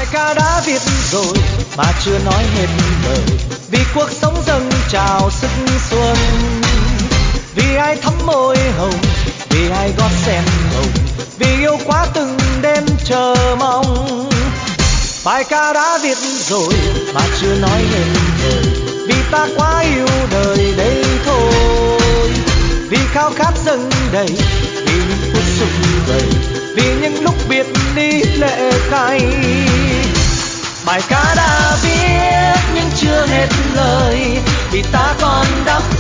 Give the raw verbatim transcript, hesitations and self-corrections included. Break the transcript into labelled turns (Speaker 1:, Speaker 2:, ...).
Speaker 1: Bài ca đã viết rồi mà chưa nói hết lời, vì cuộc sống dâng trào sức xuân. Vì ai thắm môi hồng, vì ai gót sen hồng, vì yêu quá từng đêm chờ mong. Bài ca đã viết rồi mà chưa nói hết lời, vì ta quá yêu đời đây thôi. Vì khao khát dâng đầy, vì những phút sum vầy, vì những lúc biệt ly lệ cay. Bài ca đã viết nhưng chưa hết lời, vì ta còn đắm